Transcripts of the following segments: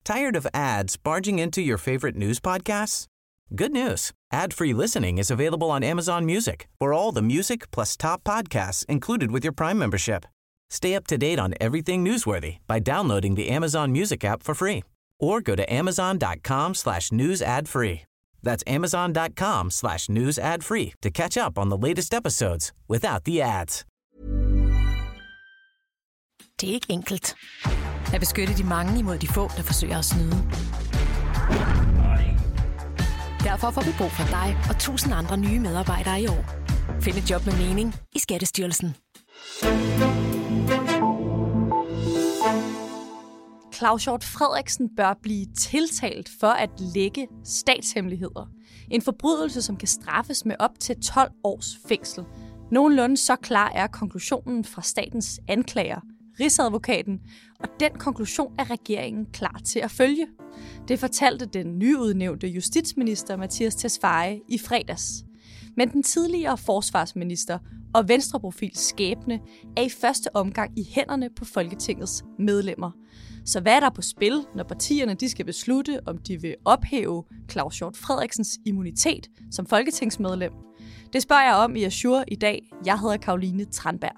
Tired of ads barging into your favorite news podcasts? Good news. Ad-free listening is available on Amazon Music for all the music plus top podcasts included with your Prime membership. Stay up to date on everything newsworthy by downloading the Amazon Music app for free or go to amazon.com/news ad free. That's amazon.com/news ad free to catch up on the latest episodes without the ads. Det er ikke enkelt at beskytte de mange imod de få, der forsøger at snyde. Derfor får vi brug for dig og 1000 andre nye medarbejdere i år. Find et job med mening i Skattestyrelsen. Claus Hjort Frederiksen bør blive tiltalt for at lække statshemmeligheder. En forbrydelse, som kan straffes med op til 12 års fængsel. Nogenlunde så klar er konklusionen fra statens anklager, Rigsadvokaten, og den konklusion er regeringen klar til at følge. Det fortalte den nyudnævnte justitsminister Mattias Tesfaye i fredags. Men den tidligere forsvarsminister og venstreprofils skæbne er i første omgang i hænderne på Folketingets medlemmer. Så hvad er der på spil, når partierne de skal beslutte, om de vil ophæve Claus Hjort Frederiksens immunitet som folketingsmedlem? Det spørger jeg om i Azure i dag. Jeg hedder Caroline Tranberg.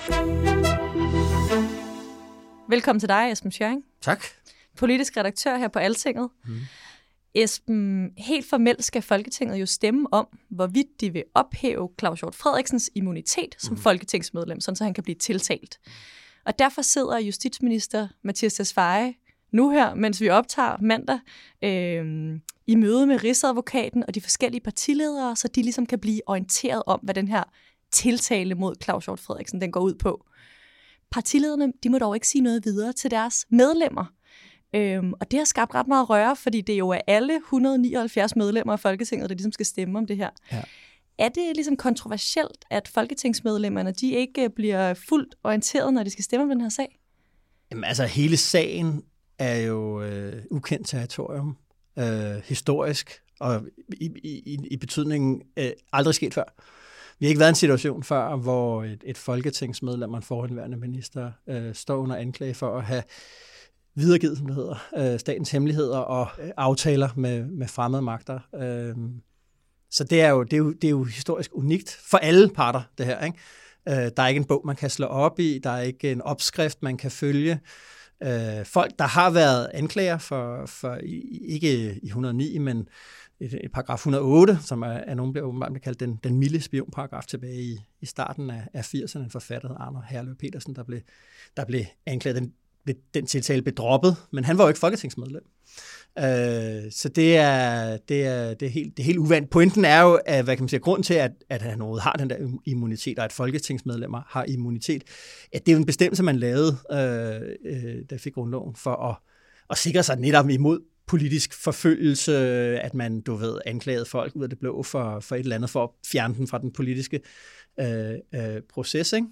Velkommen til dig, Esben Schøring. Tak. Politisk redaktør her på Altinget. Esben, helt formelt skal Folketinget jo stemme om, hvorvidt de vil ophæve Claus Hjort Frederiksens immunitet som folketingsmedlem, sådan så han kan blive tiltalt. Og derfor sidder justitsminister Mattias Tesfaye nu her, mens vi optager mandag, i møde med Rigsadvokaten og de forskellige partiledere, så de ligesom kan blive orienteret om, hvad den her tiltale mod Claus Hjort Frederiksen den går ud på. Partilederne, de må dog ikke sige noget videre til deres medlemmer. Og det har skabt ret meget røre, fordi det jo er alle 179 medlemmer af Folketinget, der ligesom skal stemme om det her. Ja. Er det ligesom kontroversielt, at folketingsmedlemmerne de ikke bliver fuldt orienteret, når de skal stemme om den her sag? Jamen altså, hele sagen er jo ukendt territorium, historisk, og i betydningen aldrig sket før. Vi har ikke været i en situation før, hvor et folketingsmedlem og en forhenværende minister står under anklage for at have videregivet, som det hedder, statens hemmeligheder og aftaler med fremmede magter. Så det er jo historisk unikt for alle parter, det her, ikke? Der er ikke en bog, man kan slå op i, der er ikke en opskrift, man kan følge. Folk, der har været anklager for ikke i 109, men i paragraf 108, som er nogen bliver åbenbart kaldt den milde spionparagraf tilbage i starten af 80'erne, forfattet Arne Herløv Petersen, der blev anklaget. Den tiltale blev droppet, men han var jo ikke folketingsmedlem. Så det er helt uvandt. Pointen er jo, at, hvad kan man sige, grund til, at han overhovedet har den der immunitet, og at folketingsmedlemmer har immunitet, at det er jo en bestemmelse, man lavede, der fik grundloven, for at sikre sig netop imod politisk forfølgelse, at man, anklagede folk ud af det blå for et eller andet, for at fjerne den fra den politiske proces, ikke?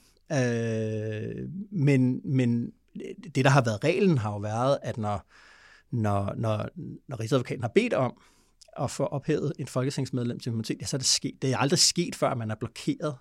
Men det, der har været reglen, har jo været, at når Rigsadvokaten har bedt om at få ophævet en folketingsmedlem til immunitet, ja, så er det sket. Det er aldrig sket, før man er blokeret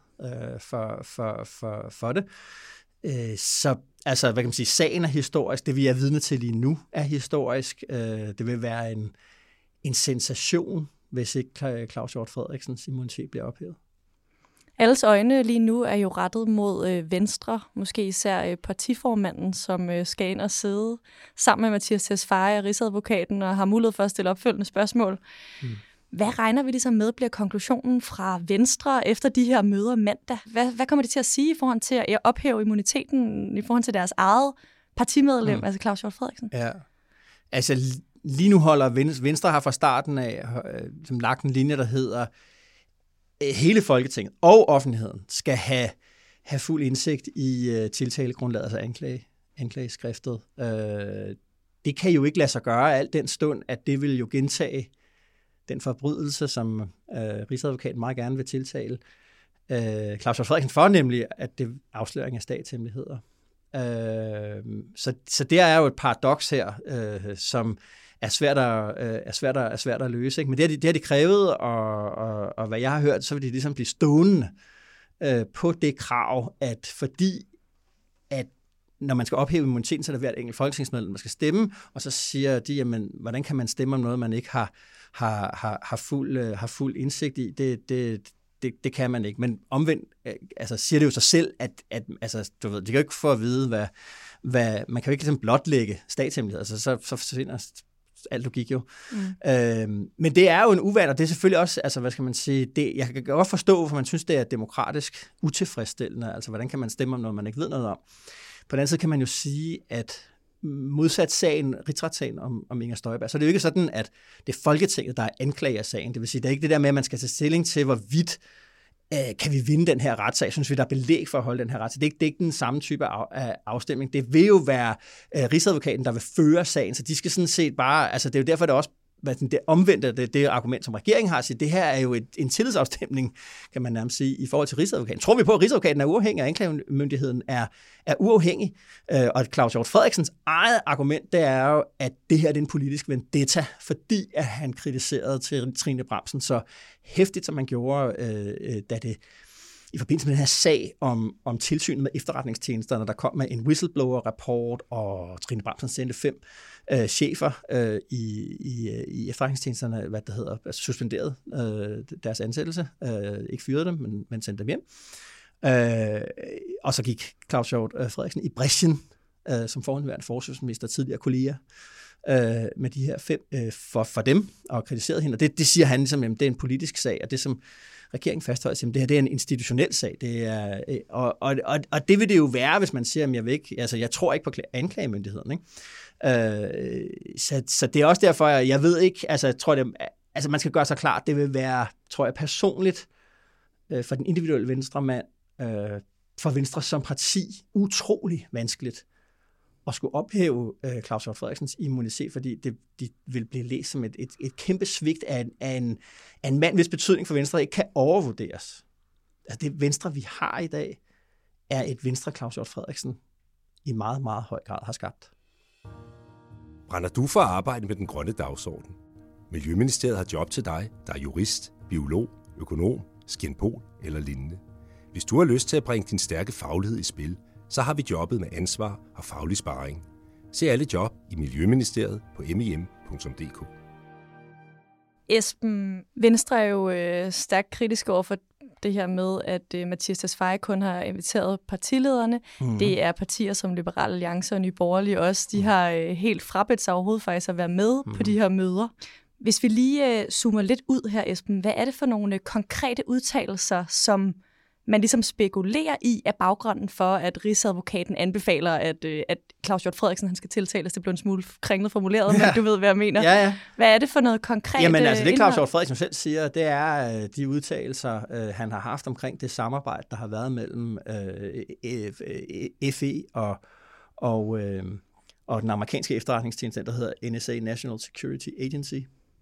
for det. Så altså, hvad kan man sige, sagen er historisk. Det, vi er vidne til lige nu, er historisk. Det vil være en sensation, hvis ikke Claus Hjort Frederiksens immunitet bliver ophævet. Alles øjne lige nu er jo rettet mod Venstre, måske især partiformanden, som skal ind og sidde sammen med Mattias Tesfaye og Rigsadvokaten og har mulighed for at stille opfølgende spørgsmål. Hvad regner vi ligesom med, bliver konklusionen fra Venstre efter de her møder mandag? Hvad kommer de til at sige i forhold til at ophæve immuniteten i forhold til deres eget partimedlem, altså Claus Hjort Frederiksen? Ja, altså lige nu holder Venstre har fra starten af lagt en linje, der hedder, hele Folketinget og offentligheden skal have fuld indsigt i tiltalegrundlaget, altså anklageskriftet. Det kan jo ikke lade sig gøre alt den stund, at det vil jo gentage den forbrydelse, som Rigsadvokaten meget gerne vil tiltale Claus Hjort Frederiksen for, nemlig at det er afsløring af statshemmeligheder. Så det er jo et paradoks her, som er svært at løse. Ikke? Men det har de krævet, og hvad jeg har hørt, så vil de ligesom blive stående på det krav, at fordi at når man skal ophæve immuniteten, så er der hvert enkelt folketingsmedlem, man skal stemme, og så siger de, jamen, hvordan kan man stemme om noget, man ikke har fuld indsigt i? Det kan man ikke. Men omvendt altså, siger det jo sig selv, at altså, du ved, det kan jo ikke få at vide, hvad man kan jo ikke ligesom blotlægge statshemmeligheder, altså, så forsvinder alt logik jo. Men det er jo en uvane, og det er selvfølgelig også, altså hvad skal man sige, jeg kan godt forstå, hvorfor man synes, det er demokratisk utilfredsstillende, altså hvordan kan man stemme om noget, man ikke ved noget om. På den anden side kan man jo sige, at modsat sagen, rigsretssagen om Inger Støjberg, så er det jo ikke sådan, at det er Folketinget, der anklager sagen. Det vil sige, det er ikke det der med, at man skal tage stilling til, hvorvidt kan vi vinde den her retssag? Synes vi, der er belæg for at holde den her retssag? Det er ikke den samme type af afstemning. Det vil jo være rigsadvokaten, der vil føre sagen, så de skal sådan set bare, altså det er jo derfor, det er også det omvendte, det argument, som regeringen har, at det her er jo en tillidsafstemning, kan man nærmest sige, i forhold til rigsadvokaten. Tror vi på, at rigsadvokaten er uafhængig, og anklagemyndigheden er uafhængig? Og Claus Hjort Frederiksens eget argument, det er jo, at det her er en politisk vendetta, fordi at han kritiserede til Trine Bramsen så hæftigt, som man gjorde, da det i forbindelse med den her sag om tilsynet med efterretningstjenesterne, der kom med en whistleblower-rapport, og Trine Bramsen sendte 5 chefer i efterretningstjenesterne, suspenderet deres ansættelse. Ikke fyrede dem, men sendte dem hjem. Og så gik Claus Hjort Frederiksen i brechen som forhenværende forsvarsminister, tidligere kolleger, med de her 5 for dem, og kritiserede hende. Og det siger han ligesom, at det er en politisk sag, og det som regeringen fastholder, at det her det er en institutionel sag. Det er, og det vil det jo være, hvis man siger, at jeg tror ikke på anklagemyndigheden. Ikke? Så det er også derfor, jeg ved ikke, man skal gøre sig klart, det vil være, tror jeg personligt, for den individuelle venstremand, for Venstre som parti, utrolig vanskeligt at skulle ophæve Claus Hjort Frederiksens immunitet, fordi de vil blive læst som et kæmpe svigt af en mand, hvis betydning for Venstre ikke kan overvurderes. Altså det Venstre, vi har i dag, er et Venstre, Claus Hjort Frederiksen i meget, meget høj grad har skabt. Brænder du for at arbejde med den grønne dagsorden? Miljøministeriet har job til dig, der er jurist, biolog, økonom, skinpol eller lignende. Hvis du har lyst til at bringe din stærke faglighed i spil, så har vi jobbet med ansvar og faglig sparring. Se alle job i Miljøministeriet på mim.dk. Esben, Venstre er jo stærkt kritisk over for det her med, at Mattias Tesfaye kun har inviteret partilederne. Mm-hmm. Det er partier som Liberal Alliance og Nye Borgerlige også. De har helt frabedt sig overhovedet faktisk at være med på de her møder. Hvis vi lige zoomer lidt ud her, Esben, hvad er det for nogle konkrete udtalelser, som man ligesom spekulerer i af baggrunden for, at rigsadvokaten anbefaler, at Claus Hjort Frederiksen han skal tiltales? Det blev en smule kringlet formuleret, men du ved, hvad jeg mener. Ja. Hvad er det for noget konkret? Jamen altså, det Claus Hjort Frederiksen selv siger, det er de udtalelser, han har haft omkring det samarbejde, der har været mellem FE og den amerikanske efterretningstjeneste, der hedder NSA, National Security Agency.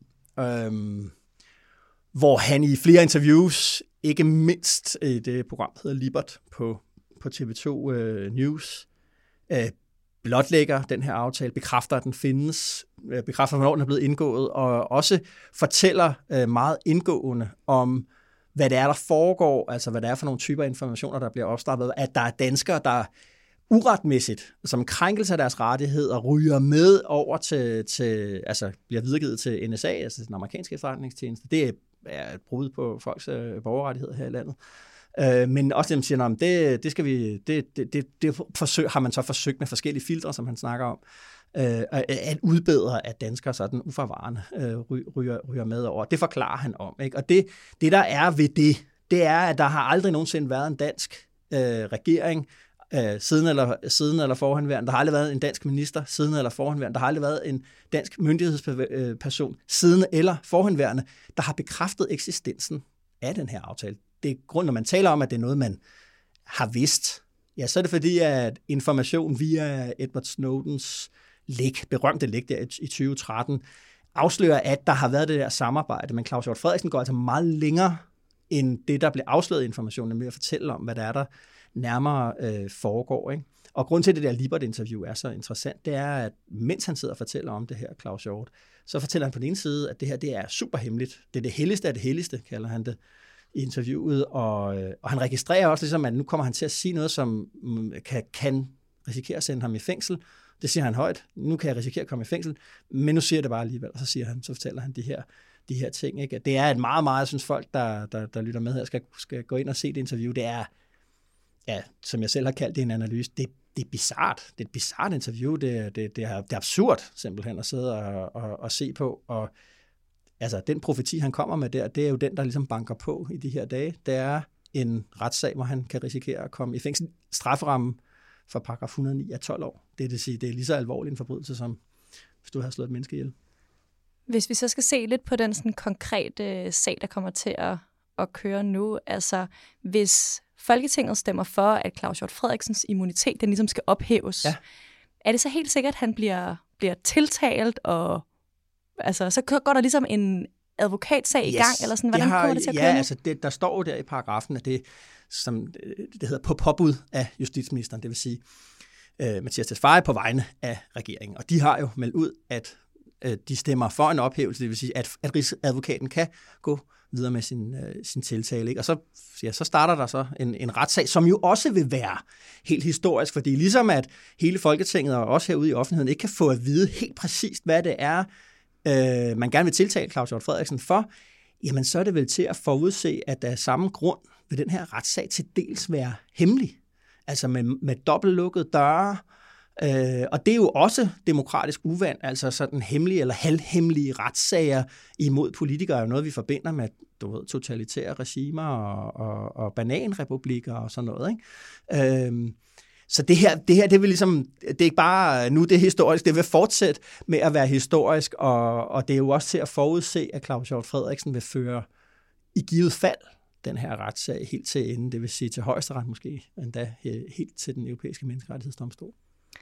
Hvor han i flere interviews, ikke mindst i det program, der hedder Libert på TV2 News, blotlægger den her aftale, bekræfter, at den findes, bekræfter, hvornår den er blevet indgået, og også fortæller meget indgående om, hvad det er, der foregår, altså hvad det er for nogle typer informationer, der bliver opstartet, at der er danskere, der uretmæssigt, som krænkelse af deres rettigheder, ryger med over til altså bliver videregivet til NSA, altså den amerikanske efterretningstjeneste. Det er et brud på folks borgerrettigheder her i landet. Men også dem siger, det skal vi, det har man så forsøgt med forskellige filtre, som han snakker om, at udbedre, at danskere sådan uforvarende ryger med over. Det forklarer han om. Ikke? Og det der er ved det er, at der har aldrig nogensinde været en dansk regering, siden eller forhenværende. Der har aldrig været en dansk minister siden eller forhenværende. Der har aldrig været en dansk myndighedsperson siden eller forhenværende, der har bekræftet eksistensen af den her aftale. Det er grund, når man taler om, at det er noget, man har vidst. Ja, så er det fordi, at information via Edward Snowdens berømte læk der i 2013, afslører, at der har været det der samarbejde. Men Claus Hjort Frederiksen går altså meget længere end det, der blev afsløret i informationen, nemlig at fortælle om, hvad der nærmere foregår. Ikke? Og grund til, at det der Libert-interview er så interessant, det er, at mens han sidder og fortæller om det her, Claus Hjort, så fortæller han på den ene side, at det her det er super hemmeligt. Det er det helligste af det helligste, kalder han det i interviewet. Og han registrerer også, ligesom, at nu kommer han til at sige noget, som kan risikere at sende ham i fængsel. Det siger han højt. Nu kan jeg risikere at komme i fængsel, men nu siger jeg det bare alligevel. Og så fortæller han de her ting. Ikke? Det er et meget, meget, jeg synes folk, der lytter med her, skal gå ind og se det interview. Det er, ja, som jeg selv har kaldt det en analyse, det er bizart. Det er et bizart interview. Det er absurd simpelthen at sidde og se på. Og altså, den profeti, han kommer med der, det er jo den, der ligesom banker på i de her dage. Det er en retssag, hvor han kan risikere at komme i fængsel. Strafferammen for paragraf 109 er 12 år. Det vil sige, det er lige så alvorlig en forbrydelse, som hvis du har slået et menneske ihjel. Hvis vi så skal se lidt på den sådan konkrete sag, der kommer til at køre nu, altså hvis Folketinget stemmer for, at Claus Hjort Frederiksens immunitet, den ligesom skal ophæves, er det så helt sikkert, at han bliver tiltalt, og altså, så går der ligesom en advokatsag i gang, eller sådan, hvordan kommer det til at køre? Ja, altså der står jo der i paragrafen, at det, som det hedder, på påbud af justitsministeren, det vil sige Mathias Tesfaye på vegne af regeringen. Og de har jo meldt ud, at de stemmer for en ophævelse, det vil sige, at rigsadvokaten kan gå videre med sin tiltale. Ikke? Og så starter der så en retssag, som jo også vil være helt historisk, fordi ligesom at hele Folketinget og også herude i offentligheden ikke kan få at vide helt præcist, hvad det er, man gerne vil tiltale Claus Hjort Frederiksen for, jamen så er det vel til at forudse, at der af samme grund vil den her retssag til dels være hemmelig. Altså med dobbeltlukkede døre, og det er jo også demokratisk uvand, altså sådan hemmelige eller halvhemmelige retssager imod politikere er jo noget, vi forbinder med totalitære regimer og bananrepublikker og sådan noget. Ikke? Så det her, det vil ligesom, det er ikke bare nu det er historisk, det vil fortsætte med at være historisk, og det er jo også til at forudse, at Claus Hjort Frederiksen vil føre i givet fald den her retssag helt til ende, det vil sige til højesteret måske, endda helt til den europæiske menneskerettighedsdomstol.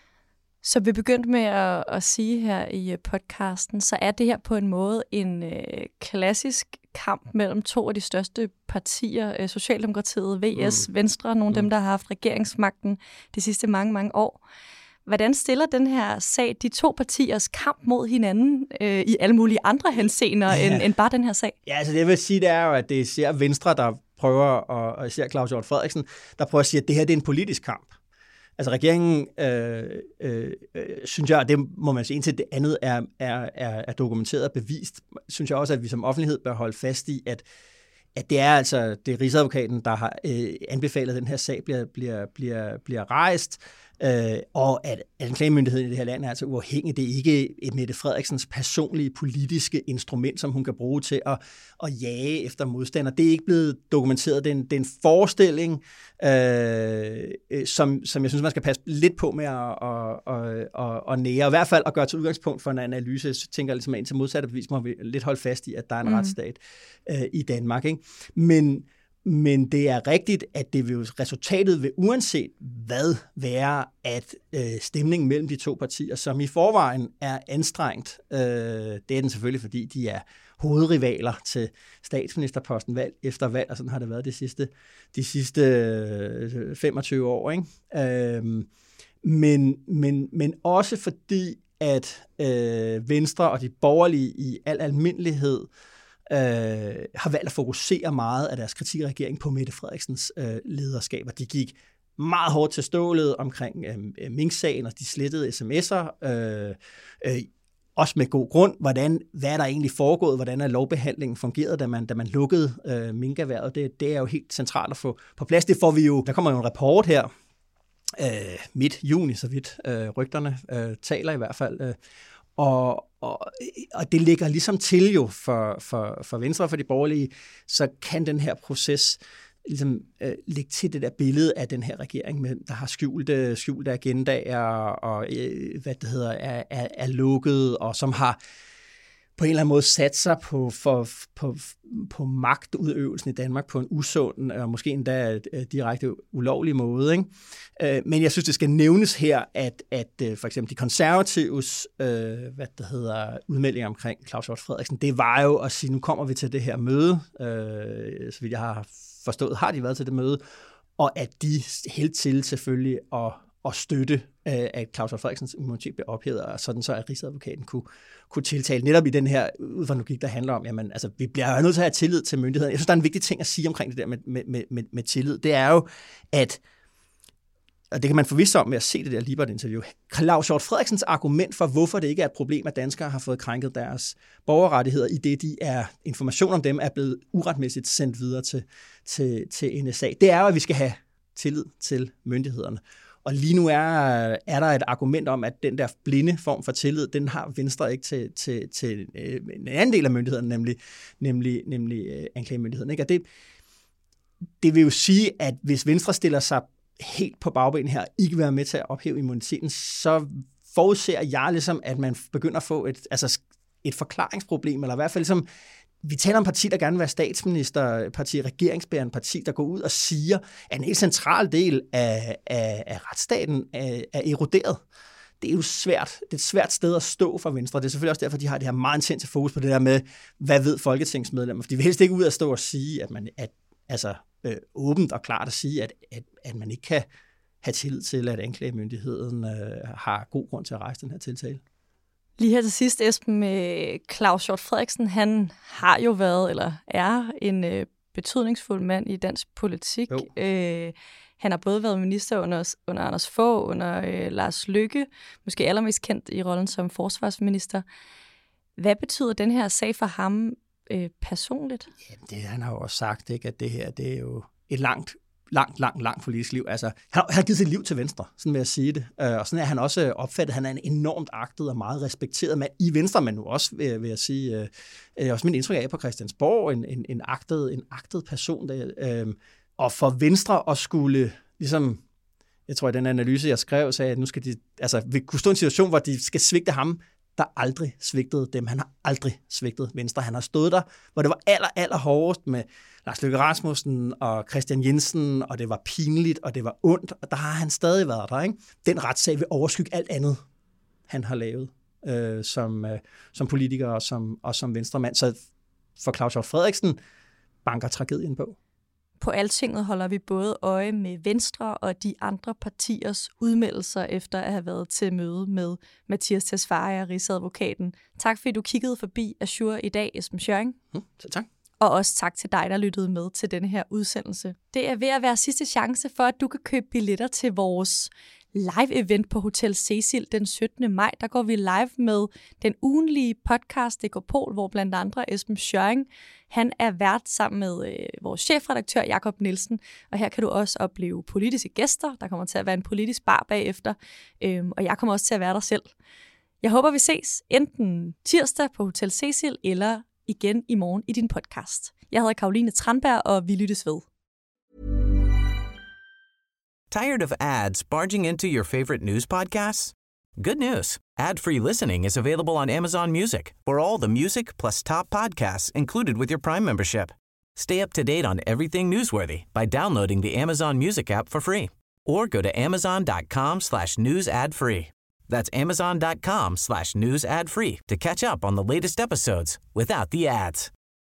Så vi begyndte med at sige her i podcasten, så er det her på en måde en klassisk kamp mellem to af de største partier, Socialdemokratiet, VS, Venstre, nogle af dem, der har haft regeringsmagten de sidste mange, mange år. Hvordan stiller den her sag de to partiers kamp mod hinanden i alle mulige andre henseender end bare den her sag? Ja, altså det jeg vil sige, det er jo, at det er især Venstre, der prøver, og især Claus Hjort Frederiksen, der prøver at sige, at det her det er en politisk kamp. Altså regeringen, synes jeg, og det må man sige, indtil det andet er dokumenteret og bevist, synes jeg også, at vi som offentlighed bør holde fast i, at det er altså det rigsadvokaten, der har anbefalet, at den her sag bliver rejst, og at anklagemyndigheden i det her land er altså uafhængig. Det er ikke Mette Frederiksens personlige politiske instrument, som hun kan bruge til at jage efter modstander. Det er ikke blevet dokumenteret. Det er en forestilling, som jeg synes, man skal passe lidt på med at nære. I hvert fald at gøre til udgangspunkt for en analyse. Jeg tænker ligesom, at indtil modsatte bevis må vi lidt holde fast i, at der er en retsstat i Danmark. Ikke? Men det er rigtigt, at det vil resultatet vil uanset hvad være, at stemningen mellem de to partier, som i forvejen er anstrengt, det er den selvfølgelig, fordi de er hovedrivaler til statsministerposten valg efter valg, og sådan har det været de sidste 25 år. Ikke? Men også fordi, at Venstre og de borgerlige i al almindelighed har valgt at fokusere meget af deres kritik af regeringen på Mette Frederiksens lederskaber. De gik meget hårdt til stålet omkring Mink-sagen, og de slettede sms'er, også med god grund. Hvad er der egentlig foregået? Hvordan er lovbehandlingen fungeret, da man lukkede minkerhvervet? Det er jo helt centralt at få på plads. Det får vi jo. Der kommer jo en rapport her, midt juni, så vidt rygterne taler i hvert fald. Og det ligger ligesom til jo for Venstre og for de borgerlige, så kan den her proces ligesom lægge til det der billede af den her regering, der har skjulte agendaer og er lukket, og som har på en eller anden måde sat sig på magtudøvelsen i Danmark på en usund og måske endda direkte ulovlig måde. Ikke? Men jeg synes, det skal nævnes her, at for eksempel de konservatives udmeldinger omkring Claus Hjort Frederiksen, det var jo at sige, nu kommer vi til det her møde, så vidt jeg har forstået, har de været til det møde, og at de helt til selvfølgelig at støtte, at Claus Hjort Frederiksens immunitet blev ophævet, og sådan så, at rigsadvokaten kunne tiltale netop i den her ud fra logik, der handler om, jamen, altså, vi bliver nødt til at have tillid til myndighederne. Jeg synes, der er en vigtig ting at sige omkring det der med tillid. Det er jo, at og det kan man forvisse sig om med at se det der Libert-interview, Claus Hjort Frederiksens argument for, hvorfor det ikke er et problem, at danskere har fået krænket deres borgerrettigheder, i det information om dem er blevet uretmæssigt sendt videre til NSA, det er jo, at vi skal have tillid til myndighederne. Og lige nu er der et argument om, at den der blinde form for tillid, den har Venstre ikke til en anden del af myndigheden, nemlig anklagemyndigheden. Ikke? Og det vil jo sige, at hvis Venstre stiller sig helt på bagben her, ikke vil være med til at ophæve immuniteten, så forudser jeg ligesom, at man begynder at få et forklaringsproblem, eller i hvert fald ligesom, vi taler om parti, der gerne vil være statsministerparti, regeringsbærende parti, der går ud og siger, at en helt central del af retsstaten er eroderet. Det er jo svært. Det er et svært sted at stå for Venstre. Det er selvfølgelig også derfor, de har det her meget intense fokus på det der med, hvad ved folketingsmedlemmer? For de vil helst ikke ud at stå og sige, åbent og klart at sige, at man ikke kan have tillid til, at anklagemyndigheden har god grund til at rejse den her tiltale. Lige her til sidst, Esben, Claus Hjort Frederiksen, han har jo været, eller er en betydningsfuld mand i dansk politik. Han har både været minister under Anders Fogh, under Lars Løkke, måske allermest kendt i rollen som forsvarsminister. Hvad betyder den her sag for ham personligt? Jamen, han har jo også sagt, ikke, at det her det er jo et langt politisk liv. Altså, han har givet sit liv til Venstre, sådan vil jeg sige det. Og sådan er han også opfattet. Han er en enormt agtet og meget respekteret mand i Venstre, men nu også, vil jeg sige, også min indtryk af på Christiansborg, en agtet person. Og for Venstre at skulle, ligesom, jeg tror, i den analyse, jeg skrev, sagde, at nu skal de, vi kunne stå i en situation, hvor de skal svigte ham, der aldrig svigtede dem. Han har aldrig svigtet Venstre. Han har stået der, hvor det var aller hårdest med Lars Løkke Rasmussen og Christian Jensen, og det var pinligt, og det var ondt, og der har han stadig været der. Ikke? Den retssag vil overskygge alt andet, han har lavet som politiker og som venstremand. Så for Claus Hjort Frederiksen banker tragedien på. På Altinget holder vi både øje med Venstre og de andre partiers udmeldelser efter at have været til møde med Mathias Tesfaye, Rigsadvokaten. Tak fordi du kiggede forbi Azure i dag, Esben Schjøring. Tak. Og også tak til dig, der lyttede med til denne her udsendelse. Det er ved at være sidste chance for, at du kan købe billetter til vores live-event på Hotel Cecil den 17. maj. Der går vi live med den ugenlige podcast Dekopol, hvor blandt andre Esben Schjøring, han er vært sammen med vores chefredaktør Jakob Nielsen. Og her kan du også opleve politiske gæster. Der kommer til at være en politisk bar bagefter. Og jeg kommer også til at være der selv. Jeg håber, vi ses enten tirsdag på Hotel Cecil eller igen i morgen i din podcast. Jeg hedder Karoline Tranberg, og vi lyttes ved. Tired of ads barging into your favorite news podcasts? Good news. Ad-free listening is available on Amazon Music for all the music plus top podcasts included with your Prime membership. Stay up to date on everything newsworthy by downloading the Amazon Music app for free or go to amazon.com/news ad free. That's amazon.com/news ad free to catch up on the latest episodes without the ads.